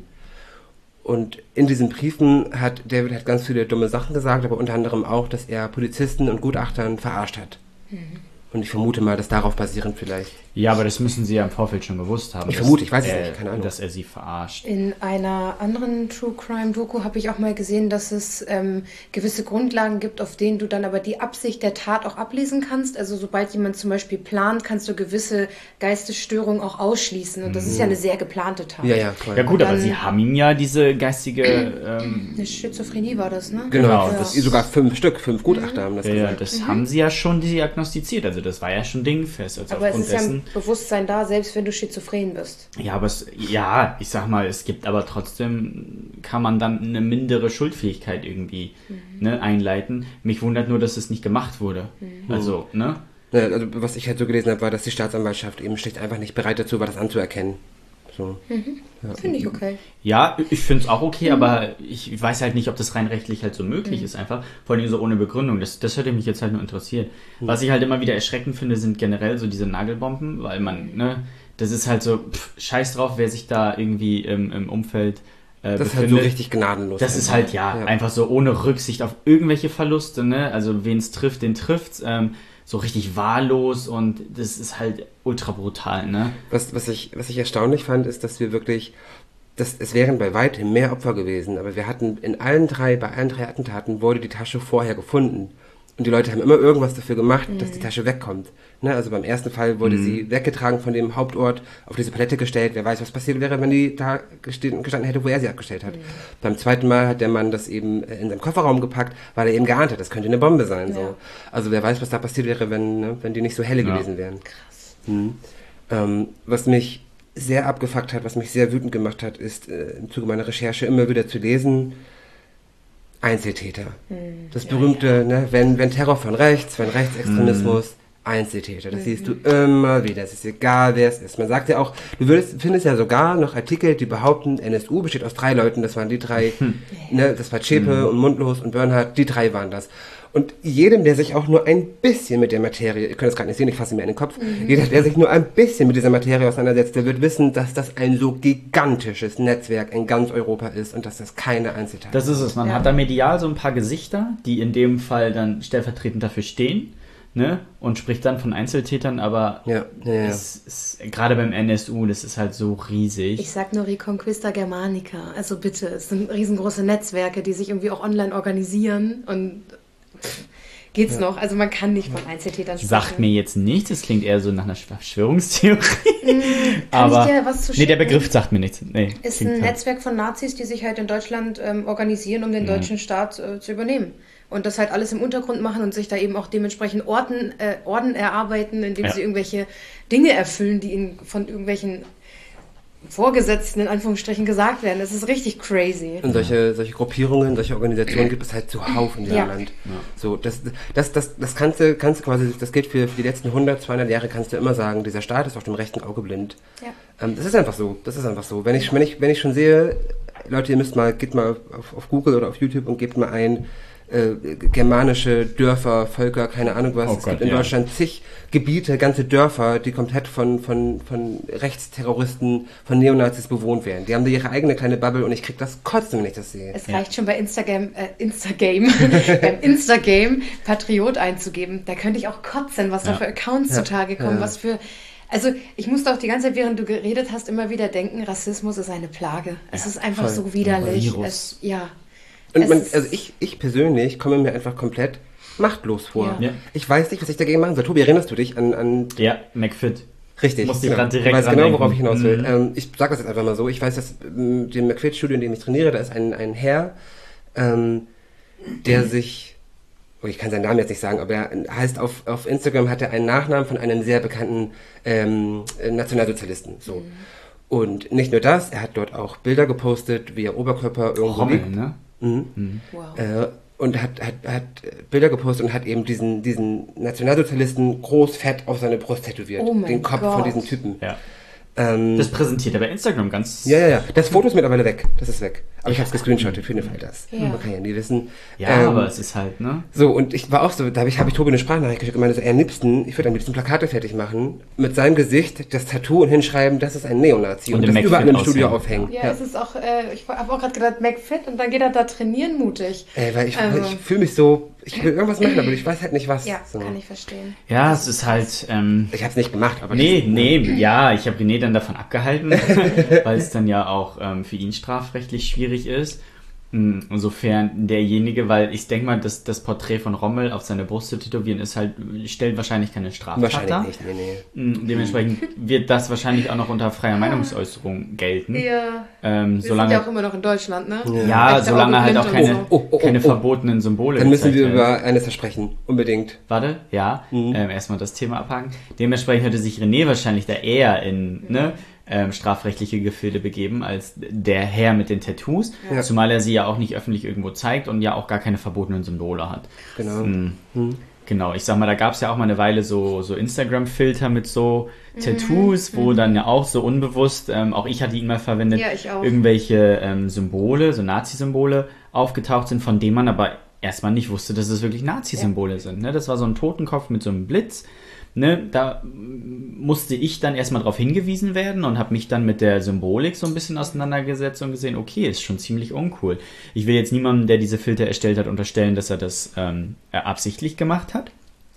Und in diesen Briefen hat David hat ganz viele dumme Sachen gesagt, aber unter anderem auch, dass er Polizisten und Gutachtern verarscht hat. Mhm. Und ich vermute mal, dass darauf basierend vielleicht. Ja, aber das müssen sie ja im Vorfeld schon gewusst haben. Ich vermute, ich weiß es nicht, keine Ahnung. Dass er sie verarscht. In einer anderen True Crime Doku habe ich auch mal gesehen, dass es ähm, gewisse Grundlagen gibt, auf denen du dann aber die Absicht der Tat auch ablesen kannst. Also sobald jemand zum Beispiel plant, kannst du gewisse Geistesstörungen auch ausschließen. Und das mhm. ist ja eine sehr geplante Tat. Ja, ja, voll. Ja gut, dann, aber sie haben ihm ja diese geistige... Ähm, eine Schizophrenie war das, ne? Genau, ja. das ist sogar fünf Stück, fünf Gutachter mhm. haben das ja, gesagt. Ja, das mhm. haben sie ja schon diagnostiziert. Also das war ja schon dingfest. Also aber es ist dessen, ja ein Bewusstsein da, selbst wenn du schizophren bist. Ja, aber es, ja, ich sag mal, es gibt aber trotzdem, kann man dann eine mindere Schuldfähigkeit irgendwie mhm. ne, einleiten. Mich wundert nur, dass es nicht gemacht wurde. Mhm. Also, ne? Ja, also was ich halt so gelesen habe, war, dass die Staatsanwaltschaft eben schlicht einfach nicht bereit dazu war, das anzuerkennen. So. Mhm. Ja. Finde ich okay. Ja, ich finde es auch okay, mhm. aber ich weiß halt nicht, ob das rein rechtlich halt so möglich mhm. ist einfach. Vor allem so ohne Begründung. Das, das hätte mich jetzt halt nur interessiert. Mhm. Was ich halt immer wieder erschreckend finde, sind generell so diese Nagelbomben, weil man, ne, das ist halt so, pff, scheiß drauf, wer sich da irgendwie im, im Umfeld äh, das befindet. ist halt so richtig gnadenlos. Das ist halt, ja, ja, einfach so ohne Rücksicht auf irgendwelche Verluste, ne, also wen es trifft, den trifft's, ähm, so richtig wahllos und das ist halt ultra brutal, ne? Was, was, ich, was ich erstaunlich fand, ist, dass wir wirklich, dass, es wären bei weitem mehr Opfer gewesen, aber wir hatten in allen drei, bei allen drei Attentaten wurde die Tasche vorher gefunden. Und die Leute haben immer irgendwas dafür gemacht, mhm. dass die Tasche wegkommt. Ne? Also beim ersten Fall wurde mhm. sie weggetragen von dem Hauptort, auf diese Palette gestellt. Wer weiß, was passiert wäre, wenn die da gestanden hätte, wo er sie abgestellt hat. Mhm. Beim zweiten Mal hat der Mann das eben in seinen Kofferraum gepackt, weil er eben geahnt hat, das könnte eine Bombe sein. Ja. So. Also wer weiß, was da passiert wäre, wenn, ne, wenn die nicht so helle ja. gewesen wären. Krass. Mhm. Ähm, was mich sehr abgefuckt hat, was mich sehr wütend gemacht hat, ist äh, im Zuge meiner Recherche immer wieder zu lesen, Einzeltäter. Mhm. Das berühmte, ja, ja. Ne, wenn, wenn Terror von rechts, wenn Rechtsextremismus, mhm. Einzeltäter. Das mhm. siehst du immer wieder. Es ist egal, wer es ist. Man sagt ja auch, du würdest, findest ja sogar noch Artikel, die behaupten, N S U besteht aus drei Leuten. Das waren die drei, mhm. ne, das war Zschäpe mhm. und Mundlos und Bernhard. Die drei waren das. Und jedem, der sich auch nur ein bisschen mit der Materie, ihr könnt es gerade nicht sehen, ich fasse mir in den Kopf, mhm. jeder, der sich nur ein bisschen mit dieser Materie auseinandersetzt, der wird wissen, dass das ein so gigantisches Netzwerk in ganz Europa ist und dass das keine Einzeltaten ist. Das ist es. Man ja. hat da medial so ein paar Gesichter, die in dem Fall dann stellvertretend dafür stehen, ne? Und spricht dann von Einzeltätern, aber ja, ja, ja. Es, es, gerade beim N S U, das ist halt so riesig. Ich sag nur Reconquista Germanica. Also bitte, es sind riesengroße Netzwerke, die sich irgendwie auch online organisieren und geht's ja. noch? Also man kann nicht von Einzeltätern sprechen. Sagt mir jetzt nichts, es klingt eher so nach einer Verschwörungstheorie. Kann aber ich dir was zu nee, der Begriff sagt mir nichts. Nee, ist ein halt. Netzwerk von Nazis, die sich halt in Deutschland ähm, organisieren, um den ja. deutschen Staat äh, zu übernehmen. Und das halt alles im Untergrund machen und sich da eben auch dementsprechend Orden, äh, Orden erarbeiten, indem ja. sie irgendwelche Dinge erfüllen, die ihnen von irgendwelchen Vorgesetzten in Anführungsstrichen gesagt werden. Das ist richtig crazy. Und solche, solche Gruppierungen, solche Organisationen gibt es halt zuhauf in diesem Ja. Land. So, das, das, das, das kannst du, kannst du quasi, das gilt für, für die letzten hundert, zweihundert Jahre, kannst du immer sagen, dieser Staat ist auf dem rechten Auge blind. Ja. Ähm, das ist einfach so, das ist einfach so. Wenn ich, wenn ich, wenn ich schon sehe, Leute, ihr müsst mal, geht mal auf, auf Google oder auf YouTube und gebt mal ein, äh, germanische Dörfer, Völker, keine Ahnung was. Oh es Gott, gibt in ja. Deutschland zig Gebiete, ganze Dörfer, die komplett von, von, von Rechtsterroristen, von Neonazis bewohnt werden. Die haben da ihre eigene kleine Bubble und ich krieg das kotzen, wenn ich das sehe. Es Ja. reicht schon bei Instagram, äh, Instagame, beim Instagame Patriot einzugeben. Da könnte ich auch kotzen, was da Ja. für Accounts Ja. zutage kommen, Ja. was für... Also ich musste auch die ganze Zeit, während du geredet hast, immer wieder denken, Rassismus ist eine Plage. Es Ja, ist einfach voll. so widerlich. Virus. Es, ja. Und Es man, ist- also ich, ich persönlich komme mir einfach komplett machtlos vor. Ja. Ja. Ich weiß nicht, was ich dagegen machen soll. Tobi, erinnerst du dich an, an Ja, McFit. richtig? Musste ich genau. grad direkt Ich weiß dran genau, denken. worauf ich hinaus will. Mhm. Ähm, ich sage das jetzt einfach mal so. Ich weiß, dass ähm, dem McFit-Studio, in dem ich trainiere, da ist ein, ein Herr, ähm, der sich, oh, ich kann seinen Namen jetzt nicht sagen, aber er heißt auf, auf Instagram hat er einen Nachnamen von einem sehr bekannten ähm, Nationalsozialisten. So. Und nicht nur das, er hat dort auch Bilder gepostet, wie er Oberkörper irgendwo Rommel, liegt. ne? Mhm. Wow. Äh, und hat, hat, hat Bilder gepostet und hat eben diesen, diesen Nationalsozialisten groß fett auf seine Brust tätowiert. Oh mein den Kopf Gott. von diesem Typen. Ja. Ähm, Das präsentiert er bei Instagram ganz... ja, ja, ja. Das Foto ist mittlerweile weg. Das ist weg. Aber ich habe es gescreenshottet für den Fall das. Ja. Man kann ja nie wissen. Ja, Ähm, aber es ist halt, ne? So, und ich war auch so, da habe ich, hab ich Tobi eine Sprachnachricht geschickt und meinte so, er am liebsten, ich würde am liebsten Plakate fertig machen, mit seinem Gesicht das Tattoo und hinschreiben, das ist ein Neonazi Und und, im das überall im McFit Studio aushängen. aufhängen. Ja, es ist auch, äh, ich habe auch gerade gedacht, McFit und dann geht er da trainieren mutig. Ey, weil ich, Also- ich fühle mich so, ich will irgendwas machen, aber ich weiß halt nicht was. Ja, so. kann ich verstehen. Ja, es ist halt... Ähm, Ich habe es nicht gemacht, aber Nee, nee, ja, ich habe René dann davon abgehalten, weil es dann ja auch ähm, für ihn strafrechtlich schwierig ist. Mm, Insofern derjenige, weil ich denke mal, dass das Porträt von Rommel auf seine Brust zu tätowieren ist halt, stellt wahrscheinlich keine Straftat wahrscheinlich dar. nicht, nee, nee. Mm, Dementsprechend wird das wahrscheinlich auch noch unter freier Meinungsäußerung gelten. Ja, Ähm, wir solange, sind ja auch immer noch in Deutschland, ne? ja, Rechte solange Auge halt auch blind keine, und so. Oh, oh, keine oh, oh. verbotenen Symbole Dann müssen gezeigt wir werden. über eines versprechen, unbedingt. Warte, ja, Mhm. ähm, erstmal das Thema abhaken. Dementsprechend hätte sich René wahrscheinlich da eher in ne, ähm, strafrechtliche Gefilde begeben als der Herr mit den Tattoos, Ja. zumal er sie ja auch nicht öffentlich irgendwo zeigt und ja auch gar keine verbotenen Symbole hat. Genau. Mhm. Genau, ich sag mal, da gab es ja auch mal eine Weile so, so Instagram-Filter mit so Tattoos, wo dann ja auch so unbewusst, ähm, auch ich hatte ihn mal verwendet, Ja, ich auch. irgendwelche ähm, Symbole, so Nazi-Symbole aufgetaucht sind, von denen man aber erstmal nicht wusste, dass es wirklich Nazi-Symbole sind. Ne? Das war so ein Totenkopf mit so einem Blitz. Ne? Da mm, musste ich dann erstmal darauf hingewiesen werden und habe mich dann mit der Symbolik so ein bisschen auseinandergesetzt und gesehen, okay, ist schon ziemlich uncool. Ich will jetzt niemandem, der diese Filter erstellt hat, unterstellen, dass er das ähm, absichtlich gemacht hat.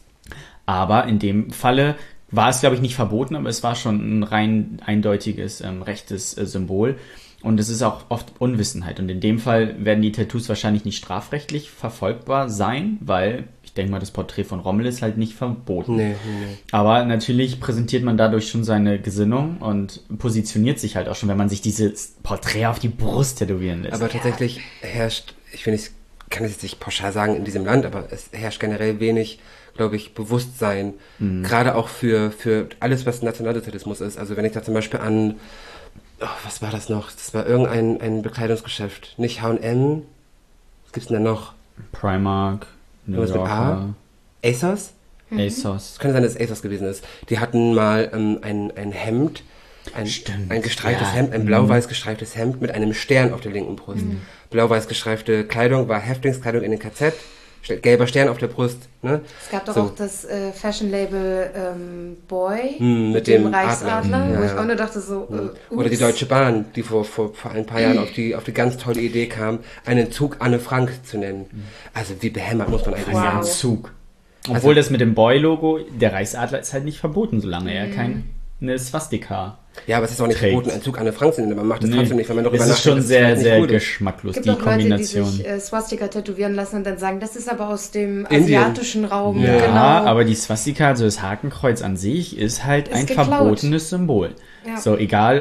Aber in dem Falle war es, glaube ich, nicht verboten, aber es war schon ein rein eindeutiges ähm, rechtes äh, Symbol. Und es ist auch oft Unwissenheit. Und in dem Fall werden die Tattoos wahrscheinlich nicht strafrechtlich verfolgbar sein, weil ich denke mal, das Porträt von Rommel ist halt nicht verboten. Nee, nee, nee. Aber natürlich präsentiert man dadurch schon seine Gesinnung und positioniert sich halt auch schon, wenn man sich dieses Porträt auf die Brust tätowieren lässt. Aber tatsächlich herrscht, ich finde, ich kann es jetzt nicht pauschal sagen in diesem Land, aber es herrscht generell wenig, glaube ich, Bewusstsein, Mhm. gerade auch für, für alles, was Nationalsozialismus ist. Also wenn ich da zum Beispiel an, oh, was war das noch? Das war irgendein ein Bekleidungsgeschäft, nicht H und M, was gibt's denn da noch? Primark, New Irgendwas mit A? Yorker, ASOS? ASOS. Es könnte sein, dass es ASOS gewesen ist. Die hatten mal ähm, ein, ein Hemd, ein, Stimmt, ein gestreiftes ja. Hemd, ein Mhm. blau-weiß gestreiftes Hemd mit einem Stern auf der linken Brust. Blau-weiß gestreifte Kleidung war Häftlingskleidung in den K Z, ste- gelber Stern auf der Brust. Ne? Es gab doch So. auch das äh, Fashion-Label ähm, Boy Hm, mit, mit dem, dem Reichsadler, Adler. Ja, wo ich ja. auch nur dachte so, äh, Oder die ups. Deutsche Bahn, die vor, vor, vor ein paar Jahren auf die, auf die ganz tolle Idee kam, einen Zug Anne Frank zu nennen. Also wie behämmert muss man eigentlich Wow. Ein sein? Zug. Also- Obwohl das mit dem Boy-Logo, der Reichsadler ist halt nicht verboten, solange er keine Swastika Ja, aber es ist auch nicht trägt. verboten, einen Zug Anne Frank zu nennen, aber man macht es Nee. trotzdem nicht, wenn man darüber Es ist schon nachdenkt, dass es sehr, vielleicht nicht sehr cool ist. geschmacklos, Es die gibt auch Leute, die Kombination. sich äh, Swastika tätowieren lassen und dann sagen, das ist aber aus dem Indien. asiatischen Raum. Ja, Genau. aber die Swastika, also das Hakenkreuz an sich, ist halt Ist ein geklaut. verbotenes Symbol. Ja. So, egal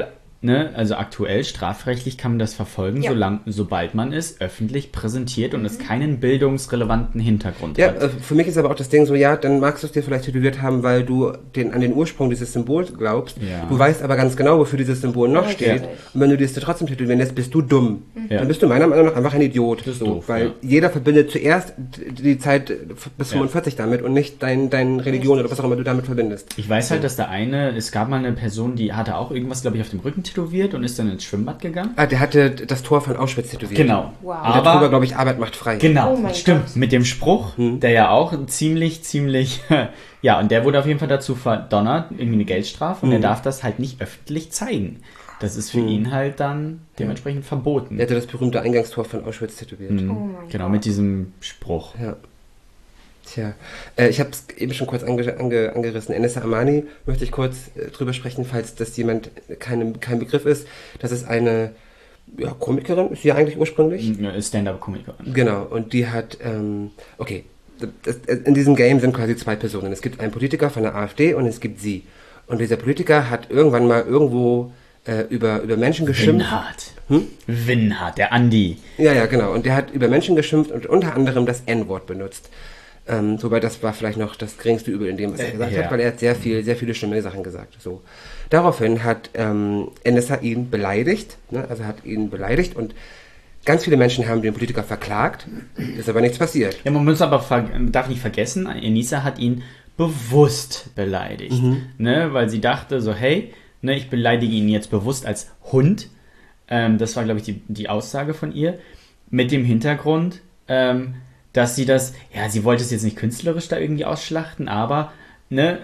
ne, also aktuell strafrechtlich kann man das verfolgen, Ja. solang, sobald man es öffentlich präsentiert und es keinen bildungsrelevanten Hintergrund Ja, hat. äh, für mich ist aber auch das Ding so, ja, dann magst du es dir vielleicht tätowiert haben, weil du den, an den Ursprung dieses Symbols glaubst. Ja. Du weißt aber ganz genau, wofür dieses Symbol noch Richtig. steht. Und wenn du dir es dir trotzdem tätowieren lässt, bist du dumm. Ja. Dann bist du meiner Meinung nach einfach ein Idiot. Das ist so, doof, weil ja. jeder verbindet zuerst d- die Zeit bis fünfundvierzig damit und nicht dein, dein Religion oder was auch immer du damit verbindest. Ich weiß halt, dass der eine, es gab mal eine Person, die hatte auch irgendwas, glaube ich, auf dem Rücken tätowiert und ist dann ins Schwimmbad gegangen. Ah, der hatte das Tor von Auschwitz tätowiert. Genau. Wow. Und darüber, Aber, glaube ich, Arbeit macht frei. genau, Oh mein stimmt, Gott. mit dem Spruch, der ja auch ziemlich, ziemlich, ja, und der wurde auf jeden Fall dazu verdonnert, irgendwie eine Geldstrafe, und er darf das halt nicht öffentlich zeigen. Das ist für ihn halt dann dementsprechend verboten. Der hatte das berühmte Eingangstor von Auschwitz tätowiert. Mhm. Oh mein Genau, Gott. mit diesem Spruch. Ja. Tja, äh, ich habe es eben schon kurz ange ange angerissen. Enessa Amani möchte ich kurz äh, drüber sprechen, falls das jemand keine, kein Begriff ist. Das ist eine ja, Komikerin, ist sie ja eigentlich ursprünglich. Stand-up-Komiker. Genau, und die hat, ähm, okay, das, das, in diesem Game sind quasi zwei Personen. Es gibt einen Politiker von der AfD und es gibt sie. Und dieser Politiker hat irgendwann mal irgendwo äh, über, über Menschen geschimpft. Winhardt. Hm? Winhardt, der Andi. Ja, ja, genau. Und der hat über Menschen geschimpft und unter anderem das N-Wort benutzt. Ähm, wobei das war vielleicht noch das geringste Übel in dem, was er Äh, gesagt ja. hat, weil er hat sehr viel, sehr viele schlimme Sachen gesagt. So. Daraufhin hat ähm, Enessa ihn beleidigt, ne? Also hat ihn beleidigt und ganz viele Menschen haben den Politiker verklagt, ist aber nichts passiert. Ja, man muss aber ver darf nicht vergessen, Enisa hat ihn bewusst beleidigt. Ne? Weil sie dachte so, hey, ne, ich beleidige ihn jetzt bewusst als Hund. Ähm, das war, glaube ich, die, die Aussage von ihr. Mit dem Hintergrund, ähm, dass sie das, ja, sie wollte es jetzt nicht künstlerisch da irgendwie ausschlachten, aber, ne,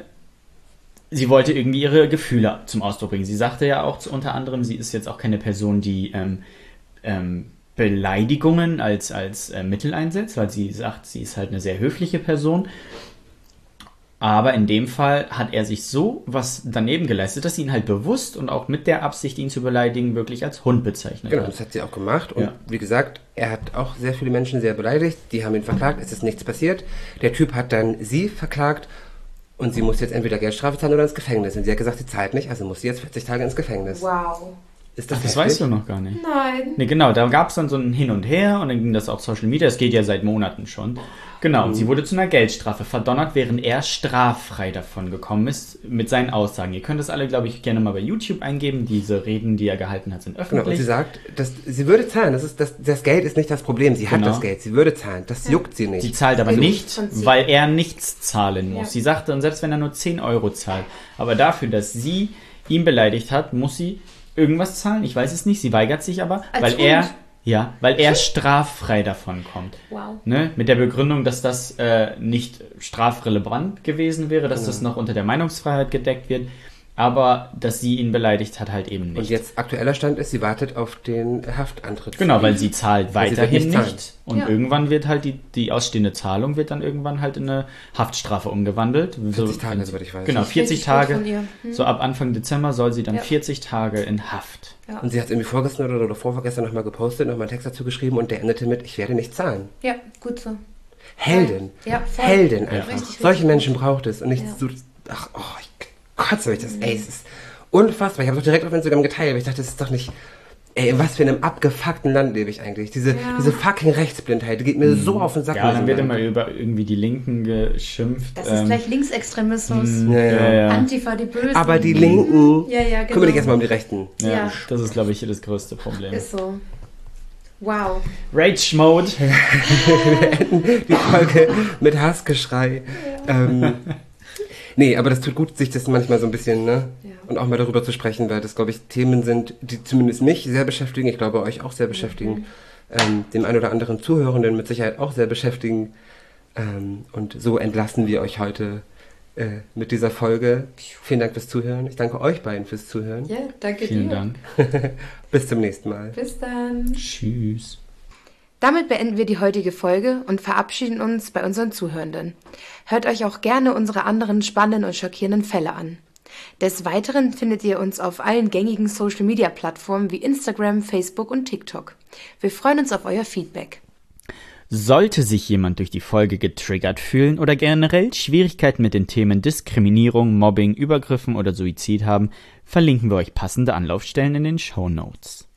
sie wollte irgendwie ihre Gefühle zum Ausdruck bringen. Sie sagte ja auch zu, unter anderem, sie ist jetzt auch keine Person, die ähm, ähm, Beleidigungen als, als äh, Mittel einsetzt, weil sie sagt, sie ist halt eine sehr höfliche Person. Aber in dem Fall hat er sich so was daneben geleistet, dass sie ihn halt bewusst und auch mit der Absicht, ihn zu beleidigen, wirklich als Hund bezeichnet Genau, hat. das hat sie auch gemacht. Und Ja. wie gesagt, er hat auch sehr viele Menschen sehr beleidigt. Die haben ihn verklagt, es ist nichts passiert. Der Typ hat dann sie verklagt und sie muss jetzt entweder Geldstrafe zahlen oder ins Gefängnis. Und sie hat gesagt, sie zahlt nicht, also muss sie jetzt vierzig Tage ins Gefängnis. Wow. Ist das Ach, das heftig? weißt du noch gar nicht. Nein. Ne, genau, da gab es dann so ein Hin und Her und dann ging das auch Social Media, das geht ja seit Monaten schon. Genau, und sie wurde zu einer Geldstrafe verdonnert, während er straffrei davon gekommen ist mit seinen Aussagen. Ihr könnt das alle, glaube ich, gerne mal bei YouTube eingeben. Diese Reden, die er gehalten hat, sind Genau, und öffentlich. sie sagt, dass sie würde zahlen. Das, ist, das, das Geld ist nicht das Problem. Sie hat Genau. das Geld. Sie würde zahlen. Das juckt sie nicht. Sie zahlt aber Gut, nicht, Prinzip. weil er nichts zahlen muss. Ja. Sie sagte, und selbst wenn er nur zehn Euro zahlt, aber dafür, dass sie ihn beleidigt hat, muss sie irgendwas zahlen. Ich weiß es nicht, sie weigert sich aber, Als weil Hund? er, ja, weil er straffrei davon kommt. Wow. Ne? Mit der Begründung, dass das äh, nicht strafrelevant gewesen wäre, dass das noch unter der Meinungsfreiheit gedeckt wird, aber dass sie ihn beleidigt hat, halt eben nicht. Und jetzt aktueller Stand ist, sie wartet auf den Haftantritt. Genau, weil sie zahlt Weil sie wird weiterhin nicht nicht. zahlen. Und Ja. irgendwann wird halt die, die ausstehende Zahlung wird dann irgendwann halt in eine Haftstrafe umgewandelt. vierzig Tage, soweit ich weiß. Genau, vierzig Richtig gut Tage. von ihr. Hm. So ab Anfang Dezember soll sie dann Ja. vierzig Tage in Haft. Und sie hat es irgendwie vorgestern oder, oder vorvergestern nochmal gepostet, nochmal einen Text dazu geschrieben und der endete mit, ich werde nicht zahlen. Ja, gut so. Heldin. Ja, voll. Heldin Ja. einfach. Richtig, richtig Solche gut. Menschen braucht es. Und nicht Ja. so, ach, oh, ich kotze mich das. Ey, es ist unfassbar. Ich habe es auch direkt auf Instagram geteilt, weil ich dachte, das ist doch nicht, ey, in was für einem abgefuckten Land lebe ich eigentlich? Diese, Ja. diese fucking Rechtsblindheit, die geht mir so auf den Sack. Ja, in dann diesem wird Land. immer über irgendwie die Linken geschimpft. Das ist ähm, gleich Linksextremismus. ja, ja, ja. Antifa, die Bösen. Aber die Linken, Ja, ja, genau. kümmere dich erstmal um die Rechten. ja, Ja. Das ist, glaube ich, das größte Problem. Ist so. Wow. Rage Mode. Die Folge mit Hassgeschrei. Ähm, nee, aber das tut gut, sich das manchmal so ein bisschen, ne? Ja. Und auch mal darüber zu sprechen, weil das, glaube ich, Themen sind, die zumindest mich sehr beschäftigen. Ich glaube, euch auch sehr beschäftigen. Ähm, dem einen oder anderen Zuhörenden mit Sicherheit auch sehr beschäftigen. Ähm, und so entlassen wir euch heute äh, mit dieser Folge. Vielen Dank fürs Zuhören. Ich danke euch beiden fürs Zuhören. Ja, danke Vielen dir. Dank. Bis zum nächsten Mal. Bis dann. Tschüss. Damit beenden wir die heutige Folge und verabschieden uns bei unseren Zuhörenden. Hört euch auch gerne unsere anderen spannenden und schockierenden Fälle an. Des Weiteren findet ihr uns auf allen gängigen Social-Media-Plattformen wie Instagram, Facebook und TikTok. Wir freuen uns auf euer Feedback. Sollte sich jemand durch die Folge getriggert fühlen oder generell Schwierigkeiten mit den Themen Diskriminierung, Mobbing, Übergriffen oder Suizid haben, verlinken wir euch passende Anlaufstellen in den Shownotes.